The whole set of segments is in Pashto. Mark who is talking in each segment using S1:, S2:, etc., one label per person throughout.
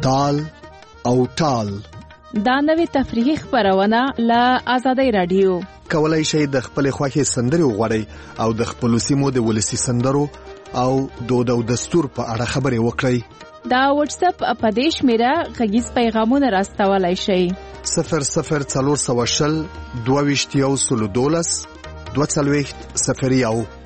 S1: تال او ټال.
S2: دا نوې تفریحي خبرونه له آزادۍ رادیو.
S1: کولای شئ د خپل خوښې سندرې وغواړئ او د خپل سیمو د ولسی سندرو او دود او دستور په اړه خبرې وکړئ.
S2: دا واتس اپ په دې شمیره غږیز پیغامونه راستولای شئ.
S1: 0040 22 22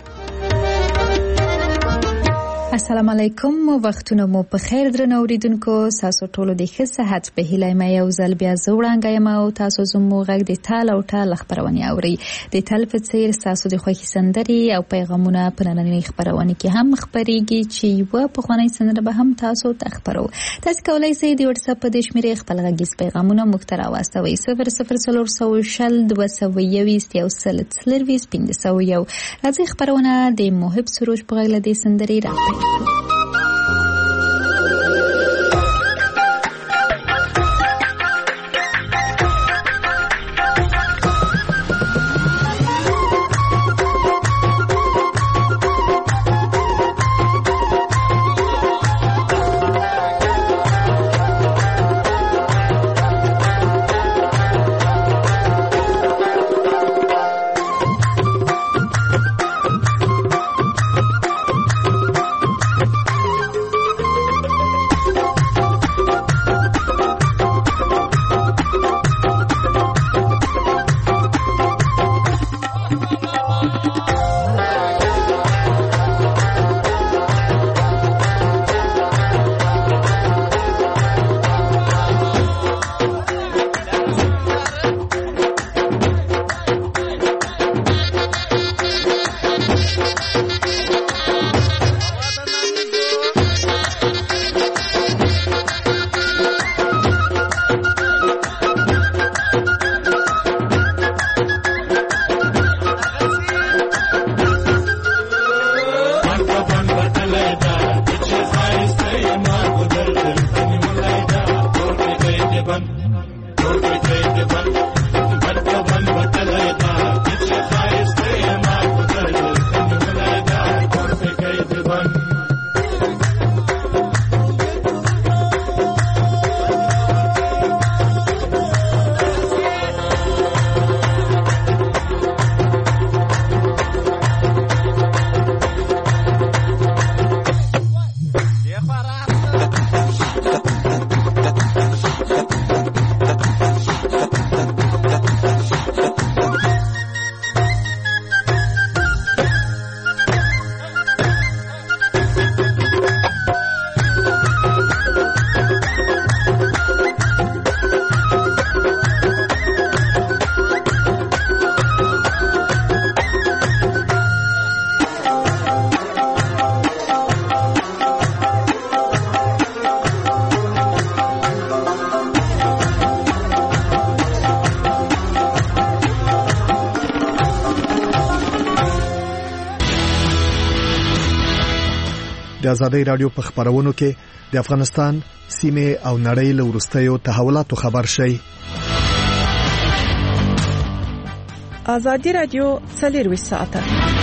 S3: السلام علیکم، وختونه مو په خیر درنو اوریدونکو. تاسو ټول د ښه صحت په هیله مې یو ځل بیا زوړانګه یم او تاسو زموږ غږ د ټال او ټال خبرونه اوري. د ټال په څیر تاسو د خوښي سندري او پیغامونه په نننۍ خبرونه کې هم خبريږي چې یو په خواني سندره به هم تاسو ته خبرو. تاسو کولای شئ د واتس اپ په د شمیرې خپل غږیز پیغامونه مو ته راوستوي 004022 راځي خبرونه د محب سروش په غږ له سندري راځي.
S1: د آزادۍ رادیو په خبرونو کې د افغانستان سیمه او نړۍ له وروستیو تحولاتو خبر شي.
S2: آزادۍ رادیو 24 ساعته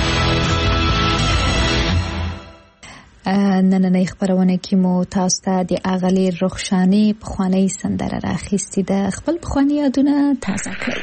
S3: نننۍ خبرونه کې مو تاسو ته د اغلی رخشانی په خواني سندره راخېستې ده. خپل په خواني یادونه تازه کړئ.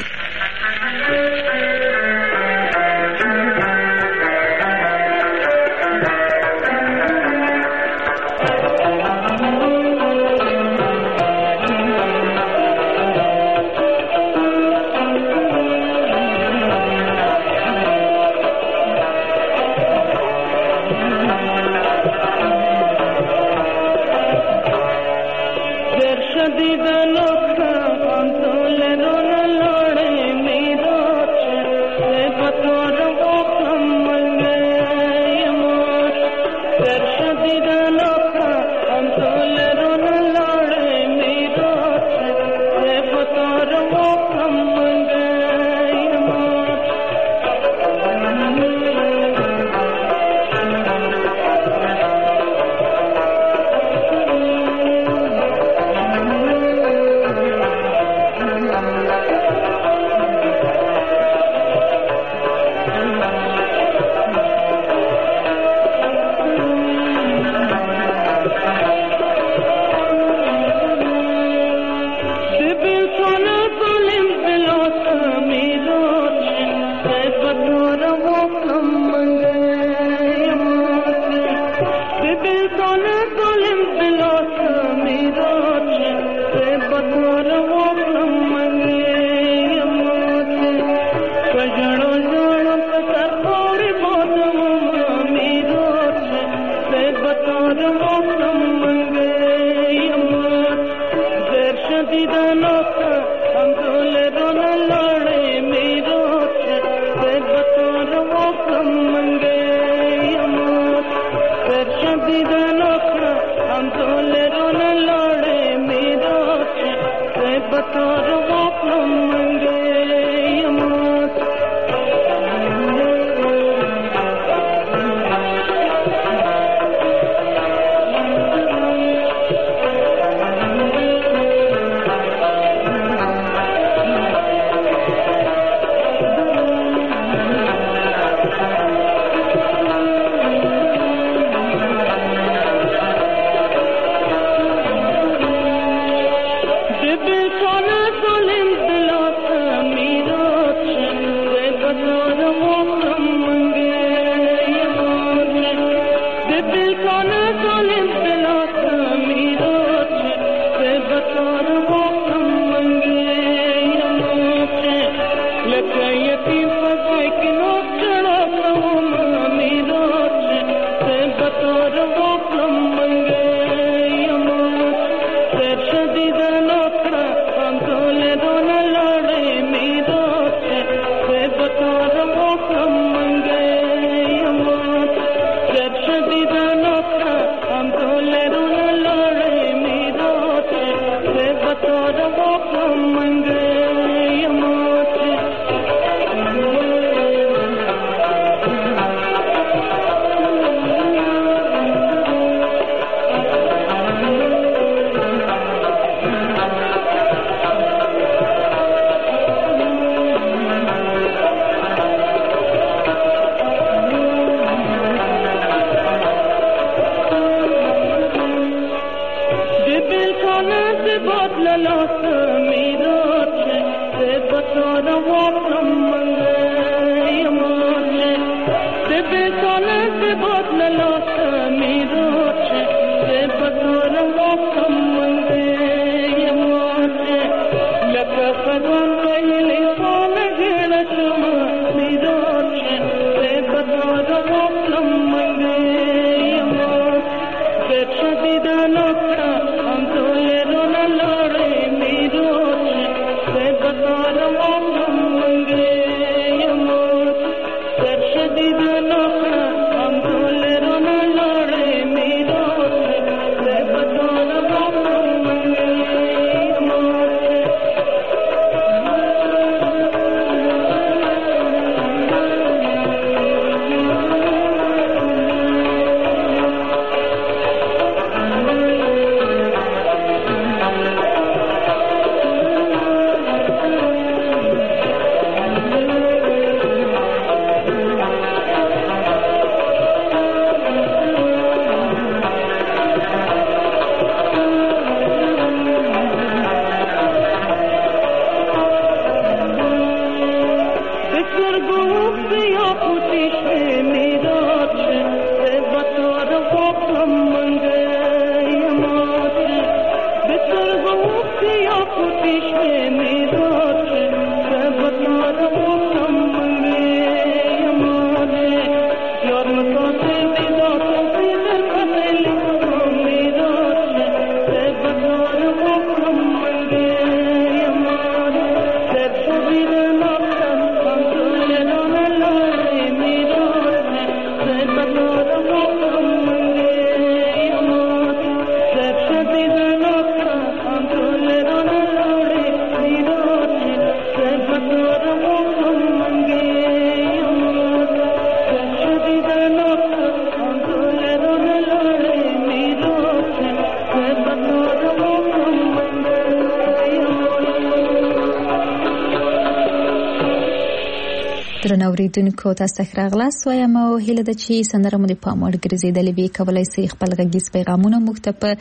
S3: درنو اوریدونکو تاسو ته راغلاست وایم او هیله ده چې سندره مو د پام وړ ګرځېدلې وي. کولی شئ خپل غږیز پیغامونه موږ ته په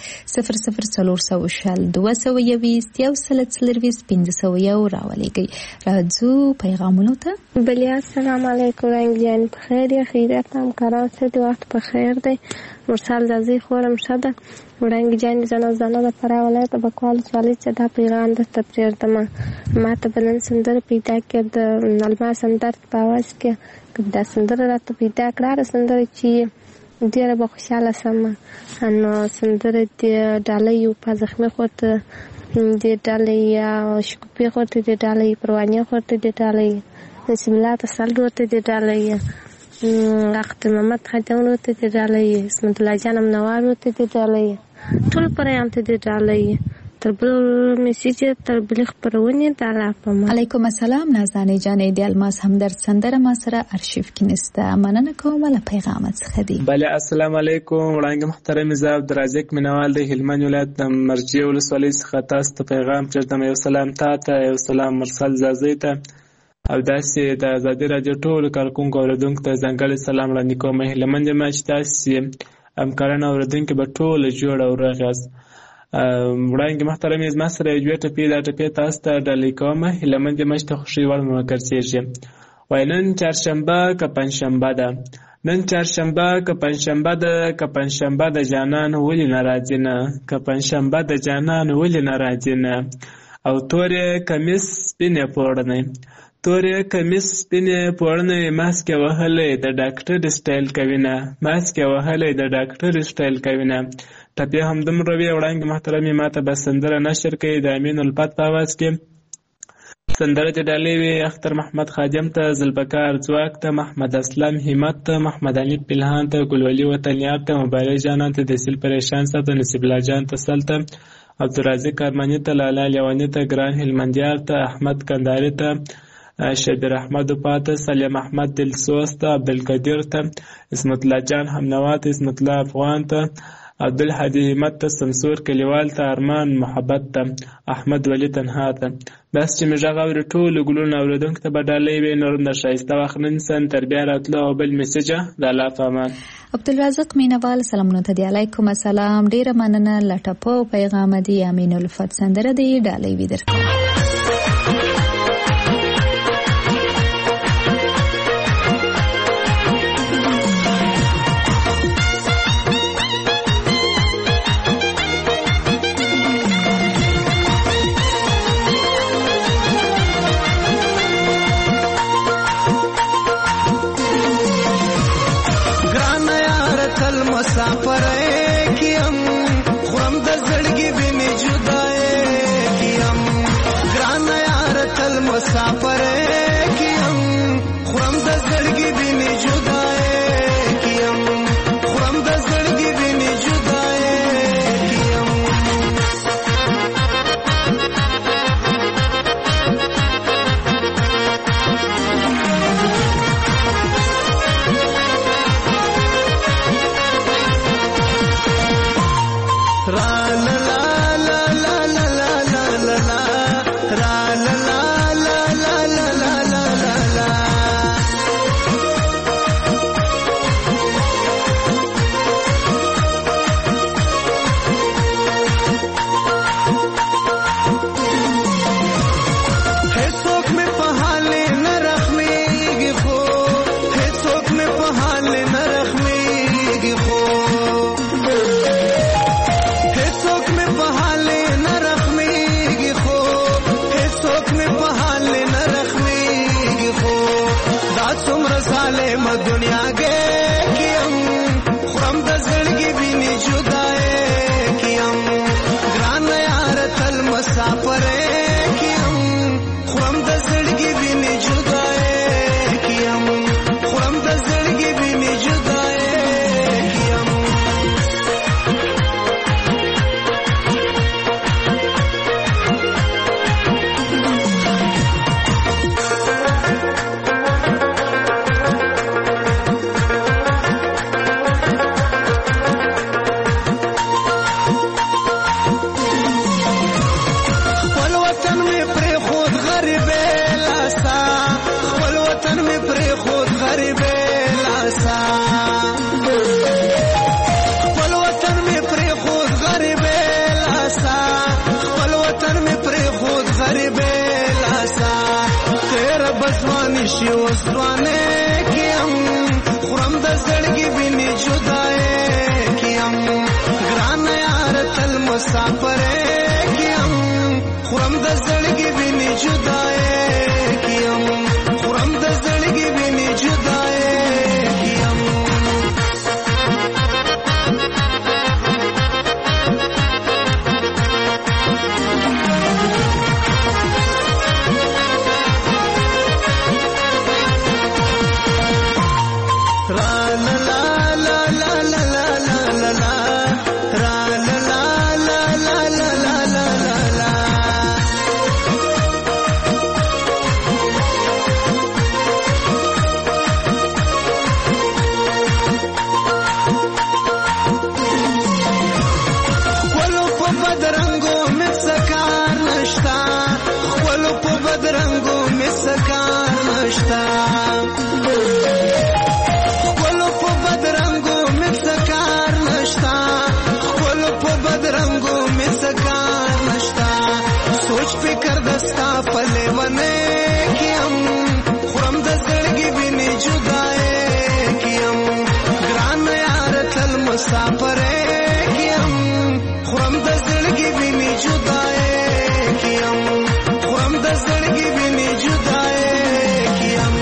S3: 00420 راولېږئ. راځو پیغامونو ته.
S4: بلیا السلام علیکم رنگیان بخیر یا خیریت همکاران سید وقت بخیر دی. مرسل زازی خورم شده ورنگ جان زنه د فرا ولایت بکوال سوالی چې دا پیغام د تپریر دمه ما ته بلن سندر پیدا کې د الماس سندر په आवाज کې دا سندر راته پیدا کړه سندر چې ډېره به خوشحاله شم. نو سندرې د ډالۍ په زخمي خورته د ډالۍ شکوفي خورته د ډالۍ پروانیه خورته د ډالۍ نسیم الله تسل ورته د ډالۍ اخت محمد خاتم ورته د ډالۍ اسمت الله جان منوار ورته د ډالۍ ټول پرېام ته د ډالۍ تر بل میسیج تر بل خبرونه د الله په ما.
S3: علیکم السلام نازنین جان د الماس همدرد سندره ما سره ارشیف کې نسته. مننه کوم له پیغامت څخه دی.
S5: بله السلام علیکم وړاندې محترم زاب درازک منوال د هلمند ولایت د مرجیه ولسوالۍ څخه تاسو ته پیغام چرته یو سلام تاته یو سلام مرسل زازی ته او داسې د آزادي راډیو ټولو کارکونکو اوریدونکو ته ځانګړی سلام وړاندې کوم. هیله منده ما چې تاسې همکاران اوریدونکي به ټوله جوړ او روغ یاست. وړاندې محترم زما سره یو دوه ټپې دا ټپې تاسو ته ډالۍ کوم. هیله منده ما چې ته خوښي وړ مو ګرځېږي. وایي نن چهارشنبه که پنجشنبه ده نن چهارشنبه که پنجشنبه ده که پنجشنبه د جانان ولې نه راځي نه که پنجشنبه د جانان ولې نه راځي نه او تورې کمیس سپینې پوړنۍ تورې کمیس سپینې پوړنۍ ماسکې وهلی د ډاکټر سټایل کوي نه ماسکې وهلی د ډاکټر سټایل کوي نه. ټپې همدومره وي. وړاندې محترمې ما ته به سندره نشر کوي د امین الفت په اواز کې. سندره د ډالۍ وي اختر محمد خادم ته ذوالبقار ځواک ته محمد اسلم همت ته محمد علي پلهان ته ګلولي وطنیار ته مبارک جانان ته دسیل پریشان ته نصیب الله جان ته سل ته عبدالرازق ارماني ته لالا لیواني ته ګران هلمندیار ته احمد کنداري ته شبیر احمد پاته سلیم احمد دلسوز ته عبدالقدیر ته اسمت الله جان همنوا ته اسمت الله افغان ته عبدالحدی همت ته سمسور کلیوال ته ارمان محبت ته احمد ولی تنها ته. بس چې مې غږ اوري ټولو ګلونو اوریدونکو ته به ډالۍ وي. نورم د ښایسته وخت نن سن تر بیا راتلو او بل میسیجه د الله په امان.
S3: عبدالرزاق مینوال سلامونه ته دی. علیکم السلام ډیره مننه لټپو پیغام دی. امین الفت سندره دی ډالۍ وي درکو.
S6: پلے ونے کیم خورم د زړګي بیني جدای کیم ګران یار تل مسافر کیم خورم د زړګي بیني جدای کیم خورم د زړګي بیني جدای کیم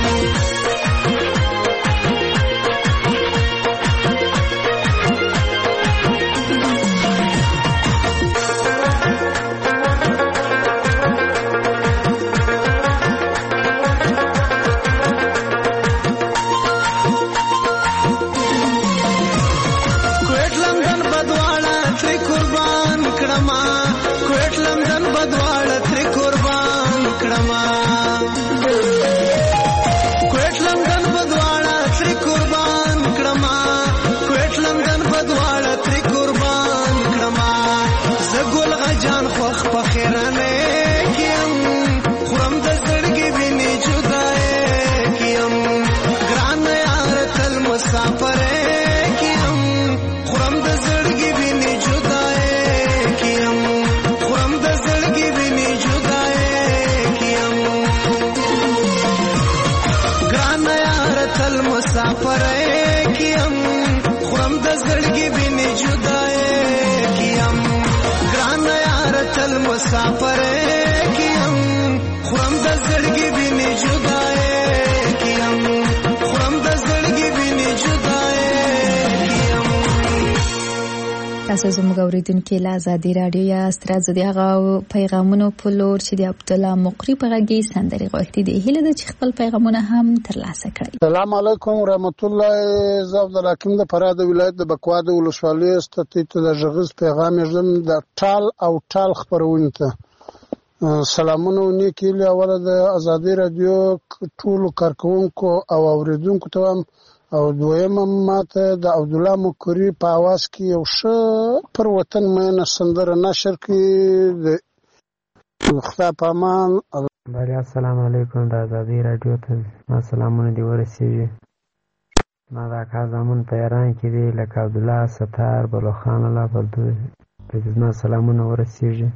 S6: مسافر کیم خورم د زړګي بیني جدای کیم خورم د زړګي بیني جدای کیم.
S3: تاسو زموږ اوریدونکو له آزادي رادیو یا سترازو دی هغه پیغامونو په لور چې د عبد الله مقری په غږی سندري غوښتي دي هله د خپل پیغامونه هم ترلاسه کړئ. السلام
S7: علیکم ورحمت الله. زه عبد الحکیم د فراه ولایت د بکوا د ولسوالۍ ستې د ژغز پیغام یې د ټال او ټال خبرونه ته سلامونه ونیکي له اوله د آزادي رادیو ټول کارکونکو او اوریدونکو ته او دویمه ماته د عبد الله مقری په आवाज کې یو ښه پر وطن مینه سندره نشر کړي د خدای په امان.
S8: السلام علیکم د آزادي رادیو ته ما سلامونه دی ورسیږي. ما دا کار زمون په ایران کې دی لکه عبد الله ستار بلوخان الله پردو د ما سلامونه ورسیږي.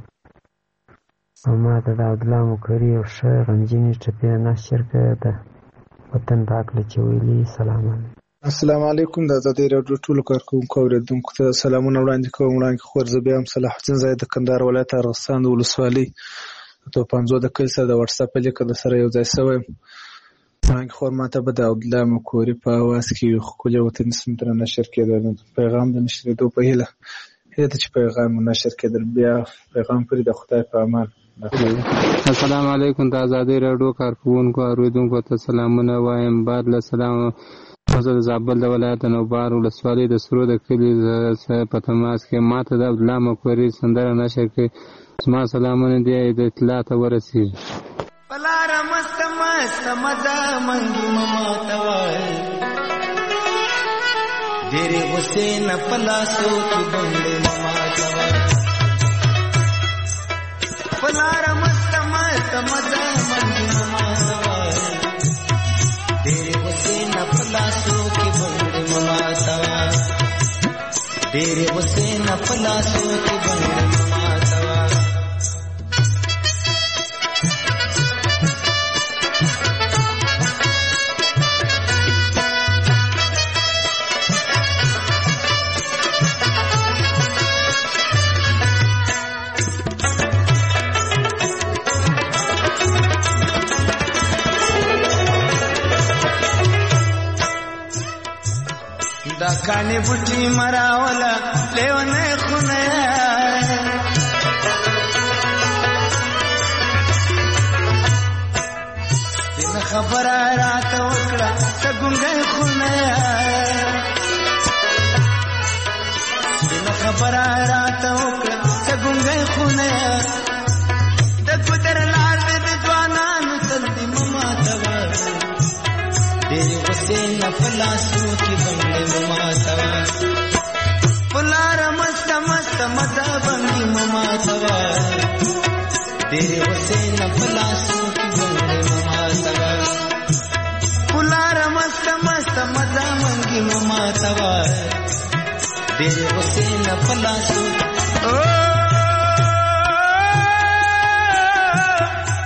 S8: ما ته د عبد الله مقری یو ښه غمجنې ټپې نشر کړي ده وطن پاک له چويلي. سلام
S9: السلام علیکم د آزادي رادیو ټول کارکونکو اوریدونکو ته سلامونه وړاندې کوم. وړاندې خور زه بیا هم صلاح الدین زاید د کندهار ولایت ارغستان د ولسوالۍ تو 50 د کل سره د واتس اپ لیک د سره یو ځای شوی. څنګه خور ماته به د عبد الله مقری په आवाज کې خپل وطن سمتره نشر کېدل پیغام د نشریدو په هیله چې پیغام نشر کېدل بیا پیغام پرې د خدای په امان.
S10: السلام علیکم د آزادي رادیو کارکونکو اوریدونکو ته سلامونه وایم. بعد له سلام زه د زابل د ولایت نوبار ولسوالۍ د سرو د کلي په تماس کې ماته د عبد الله مقری سندره نشر کړي. زما سلامونه دی د اطلاع ته ورسیږي.
S6: پلار مست مست مزه منګي مما توای ډېرې غصې نه پلاسو کې بندې مما توای پلار مست مست مزه منګي مما توای ډېرې غصې نه پلاسو کې بندې مما توای ډېرې غصې نه پلاسو کې بندې مما توای. دا کانی بوټي مراولا لیونه خونه دنه خبره راته وکړه څنګه خونه دنه خبره راته وکړه څنګه خونه د ګدر لار د ځوانانو تل دې مما توا ډېرې غصې نه پلاسو کې بندې مما توا پلار مست مست مزه بندې مما توا ډېرې غصې نه پلاسو کې بندې مما توا پلار مست مست مزه بندې مما توا ډېرې غصې نه پلاسو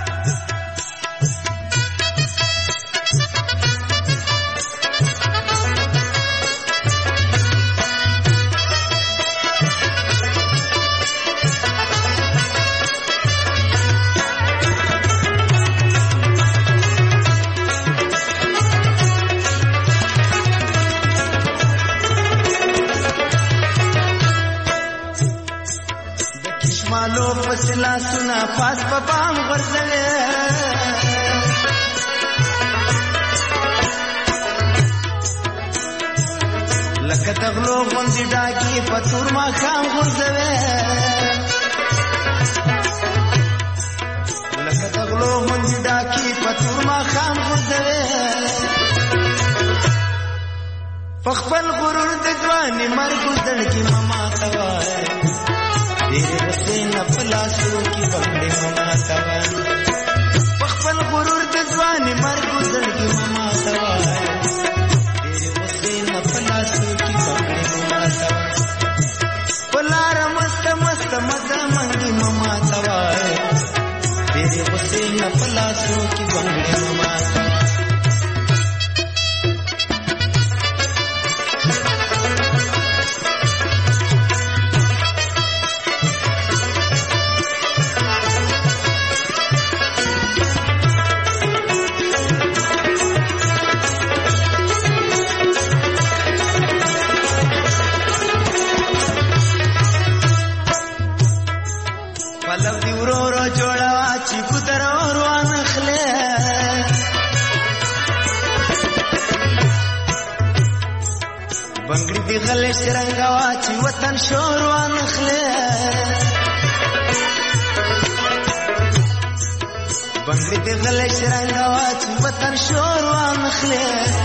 S6: مالو پسلا سنا پاس په پام غرزوي لکه تغلو غوندې ډاکي په تور ماښام غورځوي لکه تغلو غوندې ډاکي په تور ماښام غورځوي په خپل غرور د ځواني مرګ زړګي مه ماته وایه ډېرې غصې نه په لاسو کې بنګړې مه ماته وایه په خپل غرور د ځواني مرګ زړګي مه ماته وایه پلاره مست مست مزه منګي مما توای تیرې غصې نه په لاسو کې بنګړې مما غلې شرنګا واچي وطن شور وانخله بنګړي دې غلې شرنګا واچي وطن شور وانخله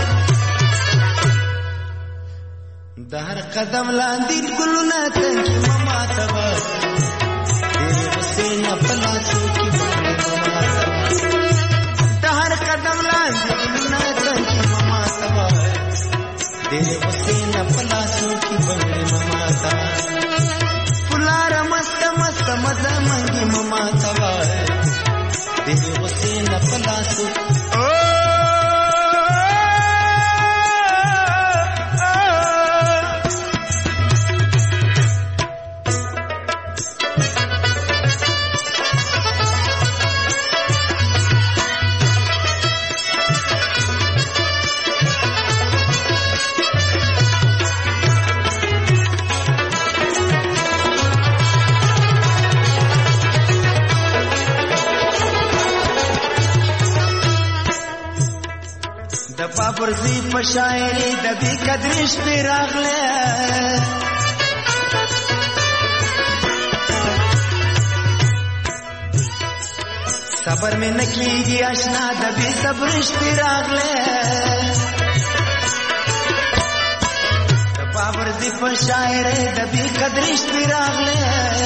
S6: د هر قدم لاندې ګلونه تنګي مما تبا دې حسین په لاسو کې بنګړي مما د هر قدم لاندې ګلونه تنګي مما تبا دې حسین په لاسو کې بنګړي مما تا پلاره مست مست مزه منګي مما تا دې حسین په لاسو پرزی په شاعري د بې قدرې شپې راغله صبر مې نه کېږي اشنا د بې صبرې شپې راغله د پرزی په شاعري د بې قدرې شپې راغله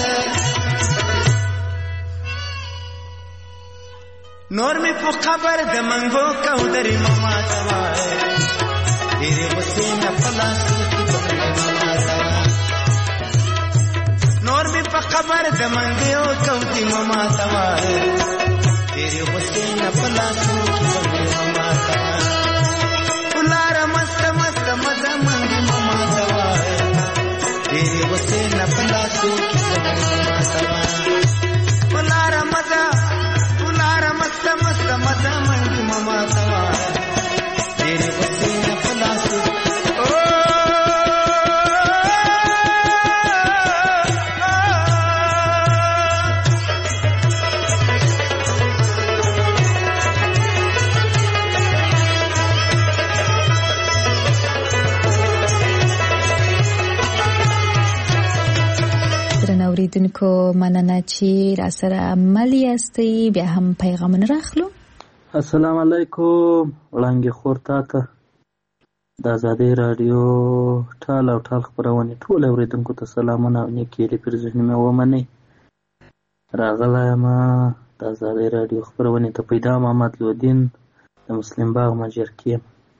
S6: نور می په خبر د منګو کودري مما توای ډېرې غصې نه په لاسو کې بنګړې مما توای نور می په خبر د منګو کودري مما توای ډېرې غصې نه په لاسو کې بنګړې مما توای پلاره مست مست مزه منګي مما توای ډېرې غصې نه په لاسو کې بنګړې مما توای پلاره مزه مست مست مزه منګي مما توای ډېرې غصې نه په لاسو
S3: اوریدونکو مننه چې را سره عمل یاستئ بیا هم پیغامونه راخلو
S11: السلام علیکم وړانګې خور تاته د ازادۍ راډیو ټال او ټال خپرونې ټول اوریدونکو ته سلامونه او نیکې هیلې پر ذهن مې ومنئ راغلی یم د ازادۍ راډیو خپرونې ته پیدا محمد لودین د مسلم باغ مجرکې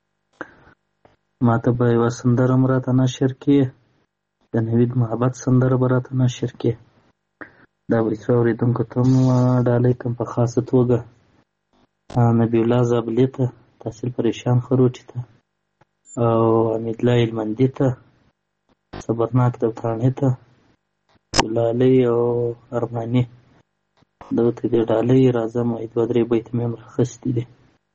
S11: ماته به یوه سندره هم راته نشر کړي د نوید محبت سندره به راته نشر کړي دا به څو اورېدونکو ته هم ډالۍ کړم په خاصه توګه نبی الله زابلي ته تحصیل پریشان خروټي ته او حمیدالله هلمندي ته صبرناک دوتاڼي ته ګلالۍ او ارماني دغه ته دې ډالۍ راځم دوه درې بیتې مې هم راخیستي دي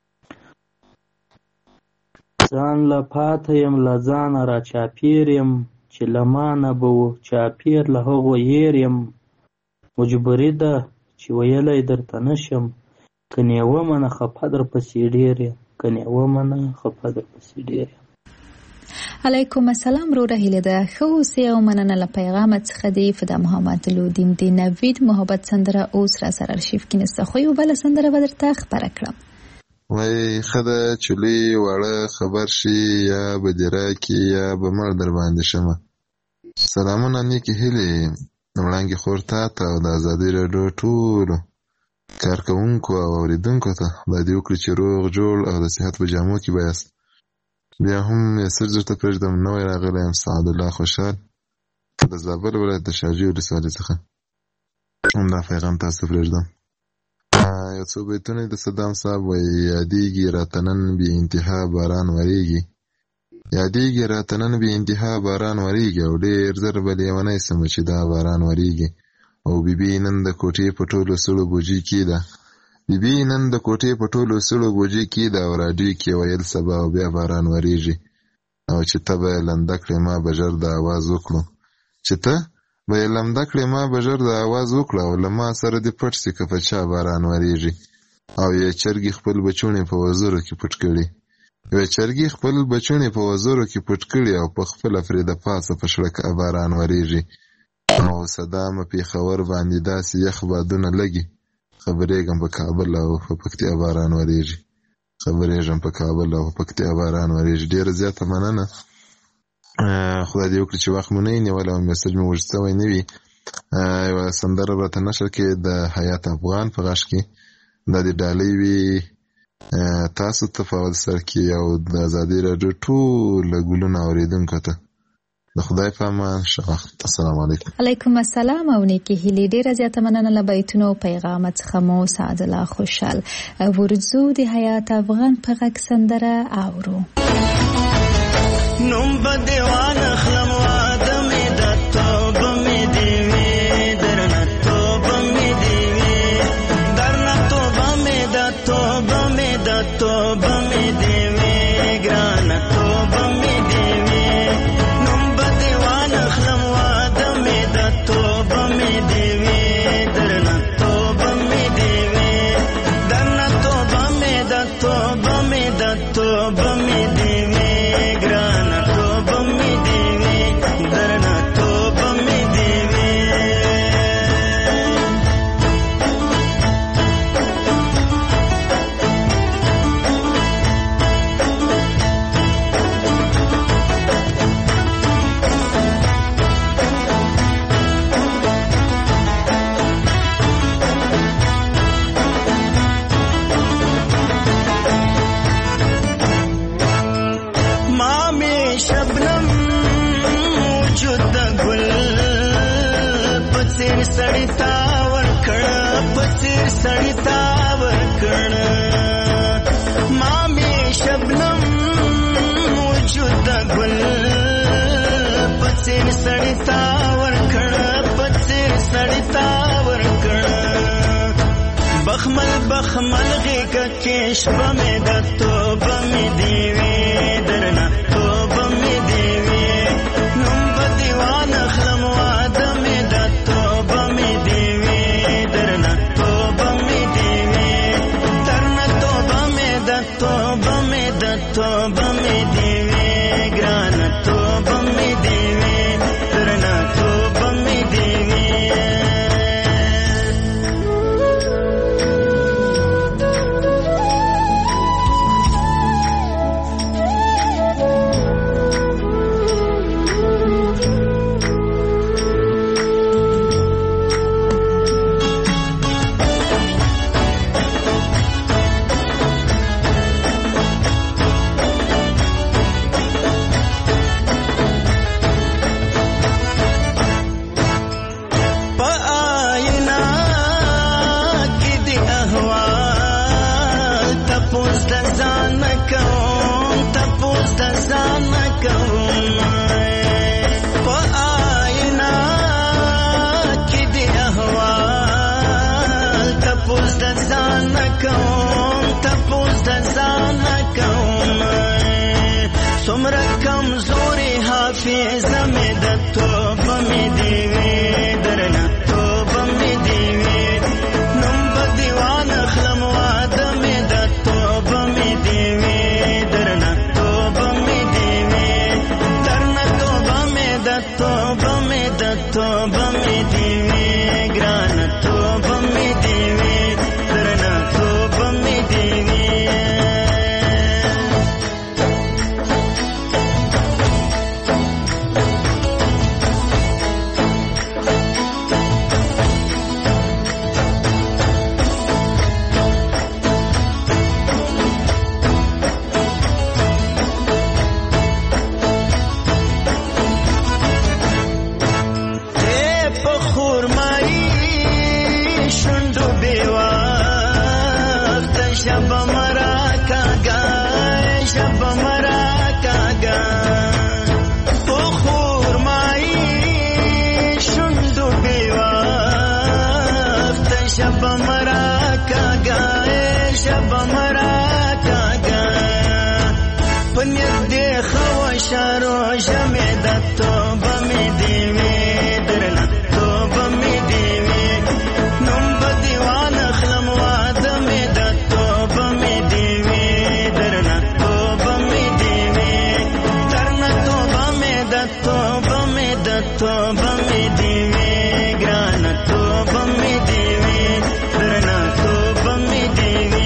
S11: ځان له پاته یم له ځانه را چاپېر یم چې له ما نه به و چاپېر له هغو هېر یم مجبوري ده چې ویلی درته نشم، کنې ومنه خفه در پسې ډېر یم، کنې ومنه خفه در پسې ډېر یم.
S3: علیکم السلام وروره هیله ده ښه اوسې او مننه له پیغامت څخه دی. فدا محمد لودین د نوید محبت سندره اوس را سره ارشیف کې نسته، خو یو بله سندره به درته خپره کړم.
S12: وای ښه ده چې لوی واړه خبر شي، یا به دې راکړي یا به مړ در باندې شمه. سلامونه نیکې هیلې وړانګې خور تا ته او د ازادۍ راډیو ټولو کارکوونکو او اورېدونکو ته خدای دې وکړي چې روغ جوړ او د صحت په جامو کې به یاست. بیا هم یسر درته پرېږدم، نوی راغلی یم سعدالله خوشحال د زابل ولایت د شاجوی ولسوالۍ څخه. همدا پیغام تاسو ته پرېږدم. یو څو بیتونه د صدام صاحب وایي: یادېږي راته نن بې انتها باران ورېږي، یادېږي راته نن بې انتها باران ورېږي، او ډېر زر به لیونی سمه چې دا باران ورېږي. او بیبي نن د کوټې په ټولو سړو بوجي کې ده، بیبي نن د کوټې په ټولو سړو بوجي کې ده، او راډیو کې ویل سبا او بیا باران ورېږي. او چې ته به یې لمده کړې ما به ژر د اواز وکړو، چې ته به یې لمده کړې ما به ژر د اواز وکړو، او له ما سره دې پټ سي که په چا باران ورېږي. او یې چرګې خپل بچوڼې په وزرو کې پټ کړي، یوې چرګې خپل بچوڼې په وزرو کې پټ کړي، او په خپله پرې د پاسه په شړکه باران ورېږي. او صدامه پېښور باندې داسې یخ بادونه لګي، خبرېږم په کابل او په پکتیا باران ورېږي، خبرېږم په کابل او په پکتیا باران ورېږي. ډېره زیاته مننه، خدای دې وکړي چې وخت مو نه وي نیولی او میسج مو اوږد سوی نه وي. یوه سندره به راته نشر کې د حیات افغان په غږ کې، دا د ډالۍ وي تاسو ته په اول سر کې او د ازادۍ راډیو ټوله ګلونه اورېدونکو ته د خدای په امان. ښه وخت. السلام علیکم.
S3: علیکم السلام او نیکې هیلې. ډېره زیاته مننه له بیتونو او پیغامت څخه مو سعدالله خوشحال. ورځو د حیات افغان په غږ سندره اورو.
S6: نوم به دیوان اخلم واده مې د توبه مې دې وي، درنه توبه مې دې وي، درنه توبه مې د توبه مې د توبه مې دې وي، ګرانه توبه مې دې وي. نوم به دیوان اخلم واده مې د توبه مې دې وي، درنه توبه مې دې وي، درنه توبه مې د توبه مې د توبه مې دې وي، ګرانه توبه مې دې وي، درنه توبه مې دې وي. شبنم وجود د ګل په څېر سړی تا ورکړه، په څېر سړی تا ورکړه. ما مې شبنم وجود د ګل په څېر سړی تا ورکړه، په څېر سړی تا ورکړه. بخمل بخمل غېږه کې شپه مې د توبه مې دې وي، درنه توبه مې دې وي. نوم به دیوان اخلم واده مې د توبه مې دې وي، درنه توبه مې دې وي، درنه توبه مې د توبه مې د توبه مې دې وي، ګرانه توبه مې دې وي، درنه توبه مې دې وي. توبه مې دې وي ګرانه توبه مې دې وي درنه توبه مې دې وي شارو جمع د توبه مې دې وي درنه توبه مې دې وي نوم به دیوان اخلم واده مې د توبه مې دې وي درنه توبه مې دې وي درنه توبه مې د توبه مې د توبه مې دې وي ګرانه توبه مې دې وي درنه توبه مې دې وي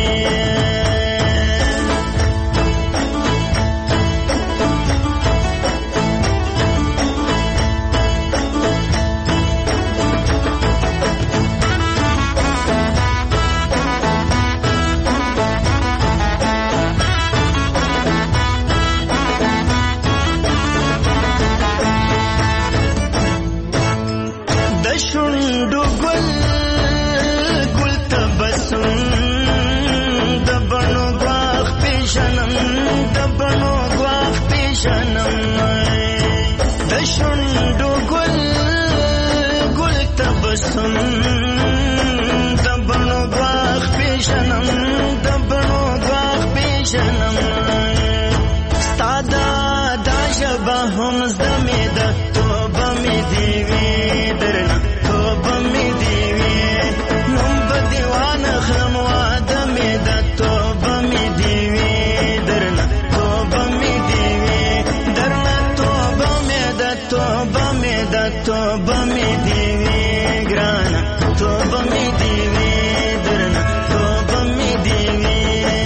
S6: هم زمې د توبه مې دې وي درنه توبه مې دې وي نوم به دیوان اخلم واده مې د توبه مې دې وي درنه توبه مې دې وي درنه توبه مې د توبه مې د توبه مې دې وي ګرانه توبه مې دې وي درنه توبه مې دې وي.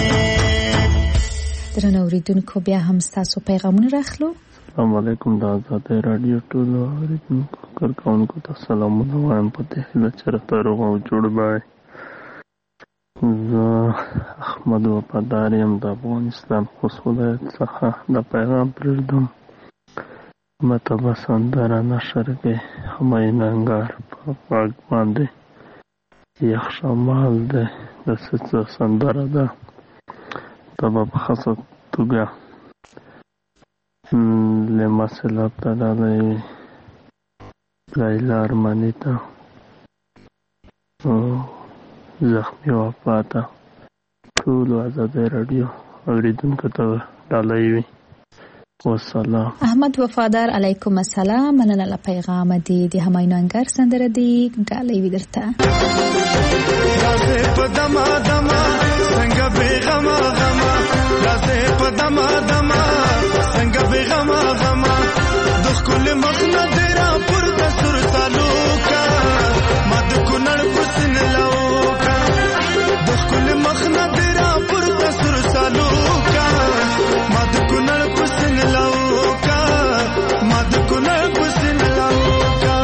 S3: درنه اوریدونکو بیا هم ستاسو پیغامونه راخلو.
S13: السلام علیکم د آزادۍ راډیو ټولو اورېدونکو کارکوونکو ته سلامونه وایم په دې هیله چې راته روغ او جوړ به زه احمد وفادار یم د افغانستان خوست ولایت څخه د پیغام پرېږدم ماته به سندره نشر کې همایون انګار په غږ باندې یخ شمال دی د څه سندره ده دا به په خاصه توګه لمسلاب ته ډالۍ لیلا ارماني ته زخمي وفا ته ټولو آزادۍ راډیو اورېدونکو ته ډالۍ وي. والسلام.
S3: احمد وفادار علیکم السلام. مننه له پیغام دی د همایون انګار سندره دی ډالۍ وي درته.
S14: رازه په دما دما څنګه بیغما غما رازه په دما دما څنګه بیغما غما د خپل مخنه درا پر د سر سالوکا مد کونړ پسن لوکا د خپل مخنه درا پر د سر سالوکا مد کونړ پسن لوکا مد کونړ پسن لوکا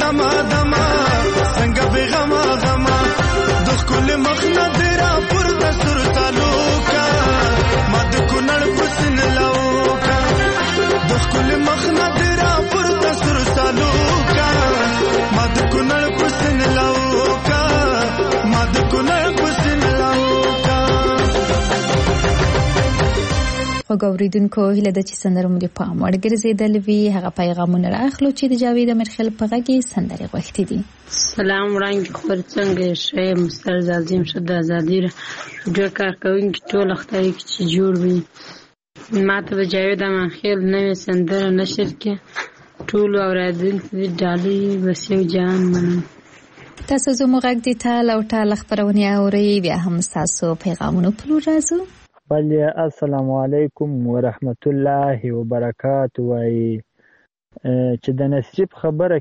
S14: دما دما څنګه به غما غما د خپل مخ نه درا پر د سر تعلقا ما د کونړ پسن لوکا د خپل مخ نه درا پر د سر تعلقا ما د کونړ پسن لوکا ما د کونړ پسن لوکا.
S3: وګوریدونکو هله د چې سندره مو د پام وړ ګرځیدل وی هغه پیغامونه راخلو چې د جاوید امرخیل په غږی سندره غوښتي دي.
S15: سلام وړاندې خبر څنګه شې مستر عظیم شد ازادي جو کار کوونکی ټول اختیاري چې جوړ وي ماته د جاوید امرخیل نوې سندره نشر کې ټول اوریدونکو ډالۍ وسیو جان منم.
S3: تاسو زموږ غږ د تال او ټال خبرونه اوري بیا هم تاسو پیغامونه پلو راځو.
S16: بله السلام علیکم ورحمت الله وبرکاته. وای چې د نصیب خبره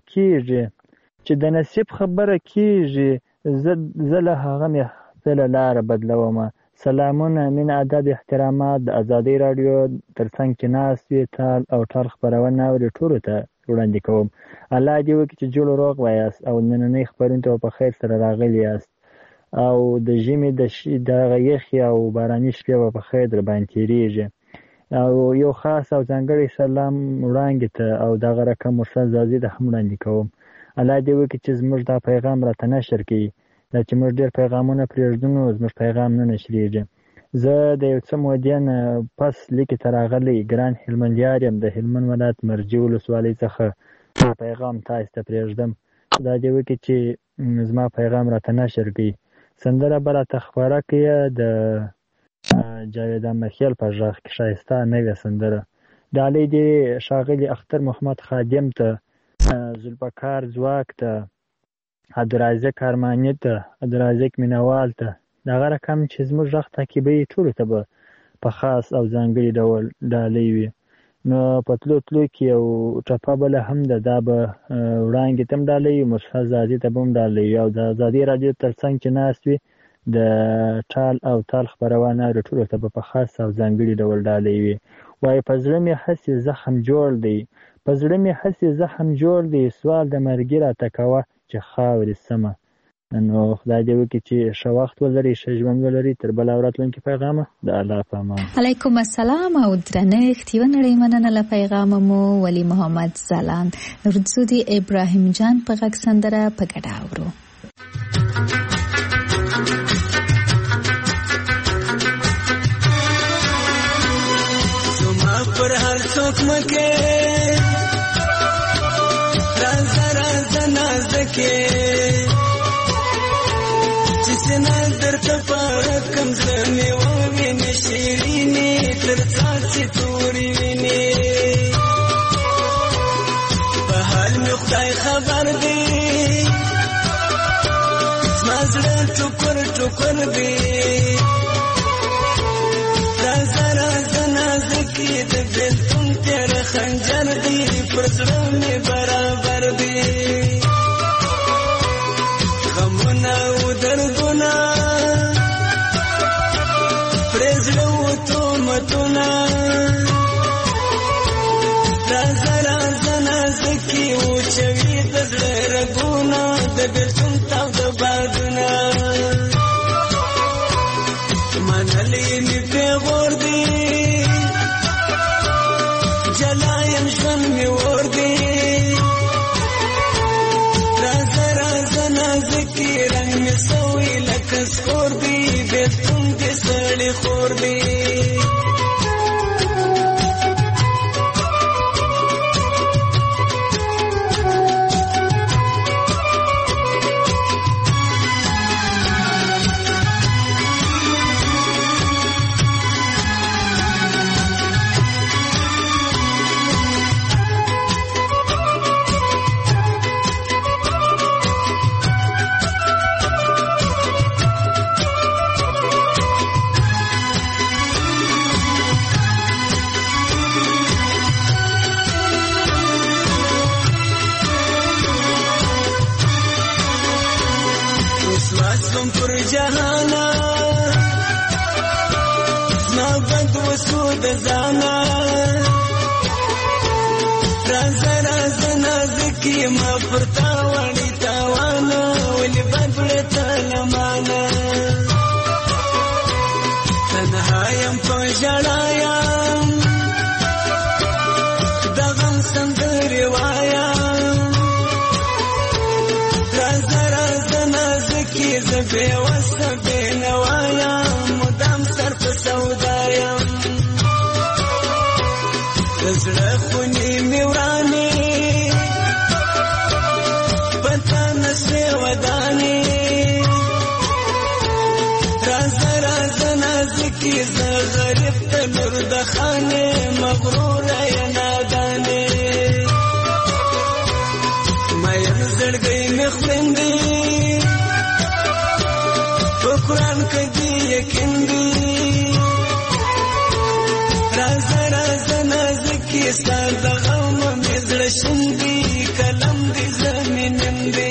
S16: کیږي زه له هغه مې خپله لاره بدلومه. سلامونه من ادب احترامات د ازادي راډیو ترڅنګ چې ناست وي تال او ټال خپرونه اوري ټولو ته وړاندې کوم. الله دې وکړي چې جوړ روغ وایاست او نننۍ خپرونې ته په خیر سره راغلي یاست او د ژمي د یخي او باراني شپې په خیر در باندې تېرېږي. او یو خاص او ځانګړی سلام وړاندې ته او دغه رقم مرسل زازي ته هم وړاندې کوم. الله دې وکړي چې زموږ دا پیغام راته نشر کړي. دا چې موږ ډېر پیغامونه پرېږدو نو زموږ پیغام نه نشرېږي. زه د یو څه مودې نه پس لیکې ته راغلی ګران هلمندیار یم د هلمند ولایت مرجې ولسوالۍ څخه پیغام تاسو ته پرېږدم. خدای دې وکړي چې زما پیغام راته نشر کړي. سندره به راته خپره کړي د جاوید امرخیل په غږ کې ښایسته نوې سندره. ډالۍ دې ښاغلي اختر محمد خادم ته، ذوالفقار ځواک ته، عبدالرازق ارماني ته، عبدالرازق مینوال ته، دغه رقم چې زموږ غږ تعقیبوي ټولو ته به په خاص او ځانګړي ډول ډالۍ وي. نو په تلو کې یو ټپه بله هم ده، دا به وړاندې ته هم ډالۍ وي، مرسل زازي ته به هم ډالۍ وي او د ازادي راډیو تر څنګ چې ناست وي د ټال او تال خپرونه اوري ټولو ته به په خاص او ځانګړي ډول ډالۍ وي. وایي په زړه مې هسې زخم جوړ دی سوال د مرګي راته کوه چې خاورې سمه. نو خدای دې وکړي چې ښه وخت ولري، ښه ژوند ولري. تر بله او راتلونکي پیغامه د الله په امان.
S3: علیکم السلام او درنښت. یوه نړۍ مننه له پیغامه مو ولی محمد ځلاند ورځو د ابراهیم جان په غږ سندره په ګډه اورو.
S6: زما پر هر څوک مکه راز نازکه سنا درته پاره کم زمي ووینې شیرینې تر څاڅي تورې وینې په حال مې خدای خبر دی زما زړه ټوکر ټوکر دی راز نازکې د بېلتون تېره خنجر دی پر زړه مې برابر دی غمونه و دردونه پرزړه و تهمتونه راز نازکې وچوي د زړه رګونه د بېلتون تاوده بادونه منلې مې پیغور دی جلا یم ژوند مې اور دی راز نازکې رنګ مې سوی لکه سپور دی بېلتون دې سړی خور دی وسوم پر جهانا زما بد وسو د ځانا راز نازک کې ما پرتا وړي تاوانه ولې بدړه تلمانه تنها یم په ژړا یم د غم سندرې وایم راځه راځه نازکې زه بېوسه بېنوا یم مدام سر په سودا یم د زړه خونې مې ورانې په تا نسې ودانې راځه راځه نازکې زه غریب ته لور د خانې مغروره یې نادانې مین زړګی مې خویندې په قرآن کې دې یقین دي راځه راځه نازکې ستا د غم مې زړه شین دي قلم دې زمینم دي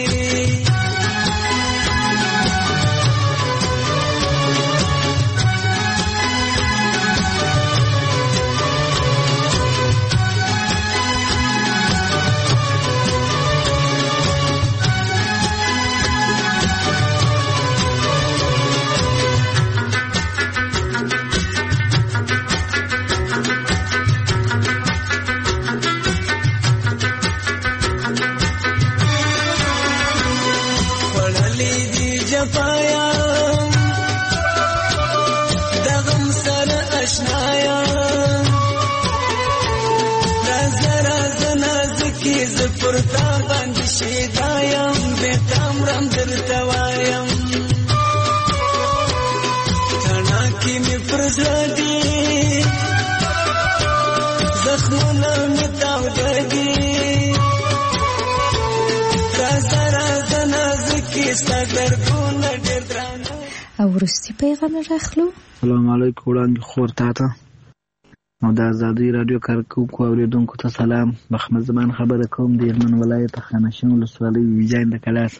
S6: پرتا باندې شیدا یم بیتام رم درته وایم تڼاکې مې پر زړه دي زخمونه مې تاوده دي راځه راځه نازکې ستا دردونه ډېر درانه.
S3: او وروستي پیغام راخلو.
S9: السلام علیکم وړاندې خور تا ته او د ازادۍ راډیو کارکوونکو اورېدونکو ته سلام. محمد زمان خبره کوم د هلمند ولایت خانشین ولسوالۍ ویجاین د کلاس.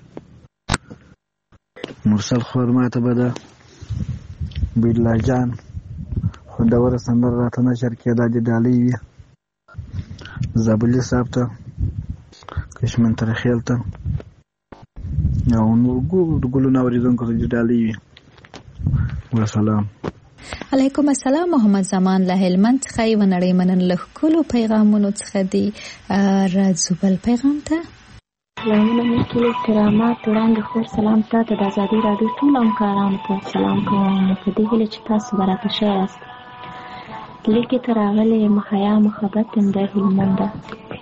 S9: مرسل خور ماته به د بیلا جان خوندوره سندره راته نشر کړې دا د ډالۍ وي زابلي صاحب ته کشمن ترخیل ته او نور ګلونه اورېدونکو ته د ډالۍ وي. وسلام.
S3: علیکم السلام. محمد زمان له هلمند څخه یو نړۍ منن له ټولو پیغامونو څخه دی راځو بل پیغام ته.
S17: سلامونه مې ټول احترامات وړاندې خور سلام تاته د ازادۍ راډیو ټول همکارانو ته سلام کوم په دې هیله چې تاسو به راته ښه یاست. لیکې ته راغلی یم حیا محبت یم د هلمند ده.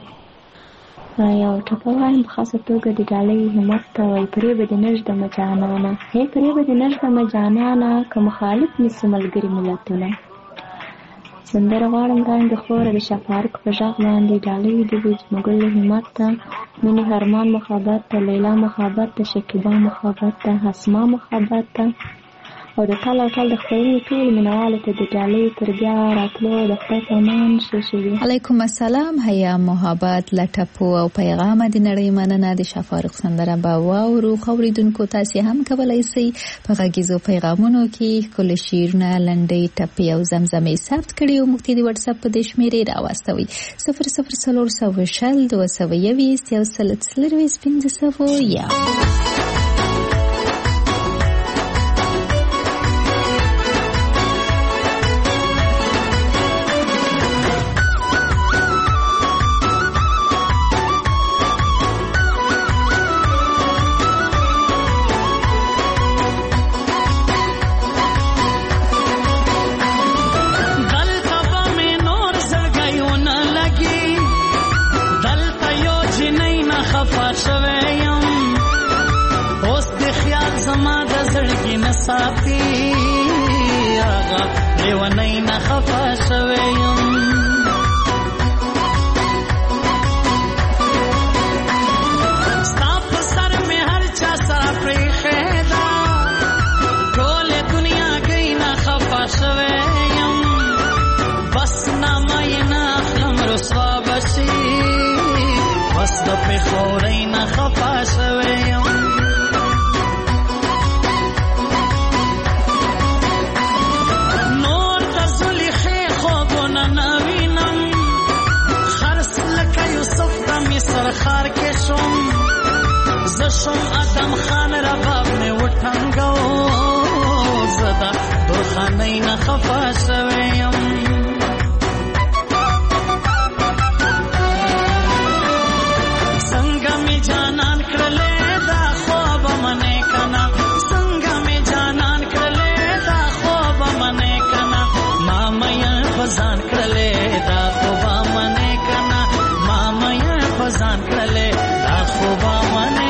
S17: یو ټپه وایم په خاصه توګه د ډالۍ همت ته وایي پرې به دې نږدمه جانانه هی پرې به دې نږدمه جانانه که مخالف نیسي ملګري ملتونه. سندره غواړم وړاندې خوره د شفارق په غږ باندې ډالۍ د مګل همت ته مینې هرمان محبت ته لیلا محبت ته شکیبا محبت ته حسما محبت ته او د ټال او ټال د خپرونې ټول مینوالو ته د ډالۍ تر بیا راتلو د خدای په امان شي.
S3: علیکم السلام. حیا محبت له ټپو او پیغامه د نړۍ مننه. د شفارق سندره به واورو. اوریدونکو تاسې هم کولی شئ په غږیزو پیغامونو کې ښکلي شعرونه لنډۍ ټپې او زمزمې ثبت کړي او موږ ته د وټساپ په دې شمېرې راواستوئ 004021
S18: صافي آغا لیونی نخفا شویم ستا په سر می هر چا سره پریښېده ټولې دنیا گئی نخفا شویم بس نامه یې نه اخلم رسوا بشي بس د پېښورۍ نخفا شویم خار کې شم ادم خان رباب مې وټنګو زدا درخانۍ نه خفه شوی یم څنګه مې جانان کړلې دا خوب منې کنه څنګه مې جانان کړلې دا خوب منې کنه ما مې فزان کړلې دا خوب منې کنه ما مې فزان کړلې دا خوب منې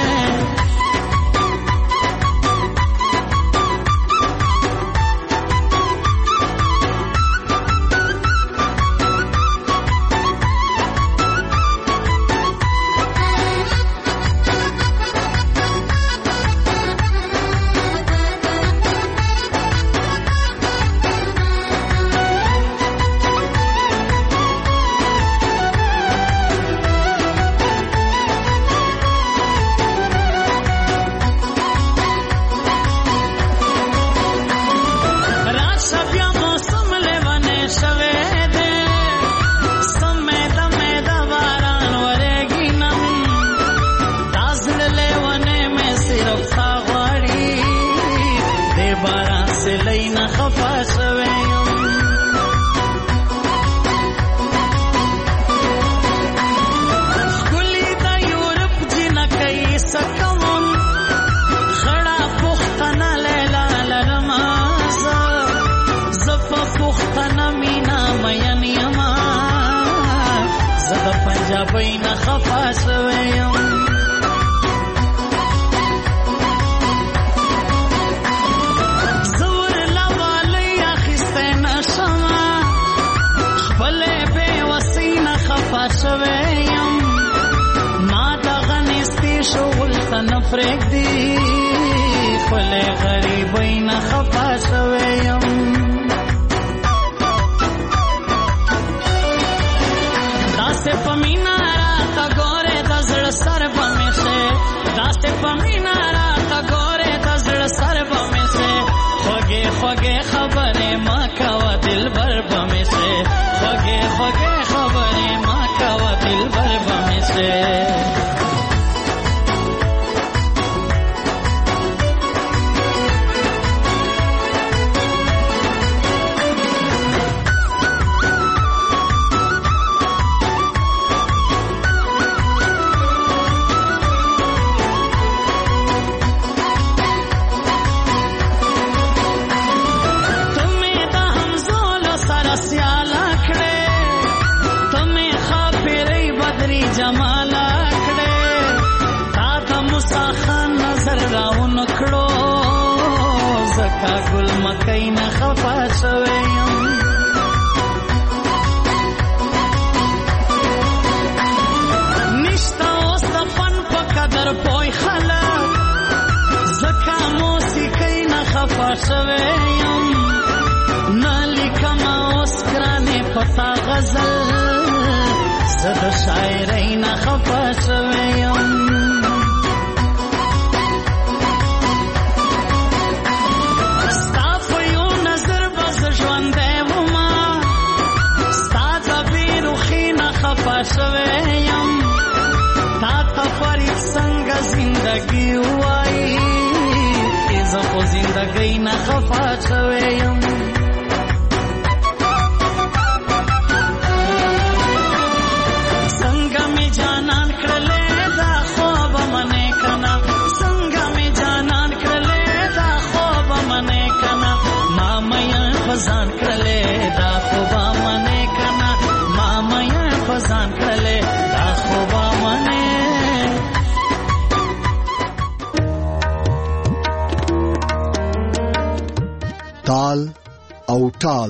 S1: تال او ټال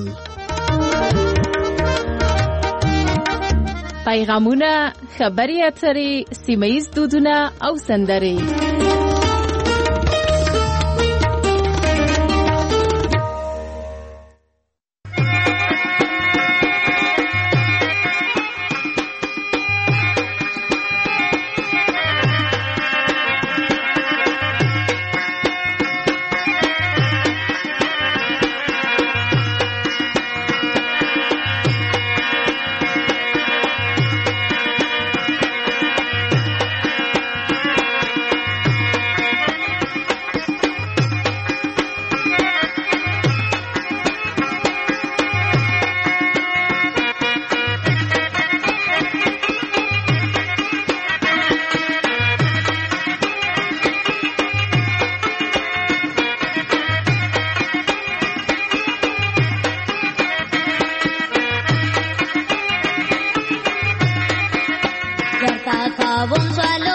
S2: پیغامونه خبري اترې سیمه‌ییز دودونه او سندرې
S19: تا کوم سوالو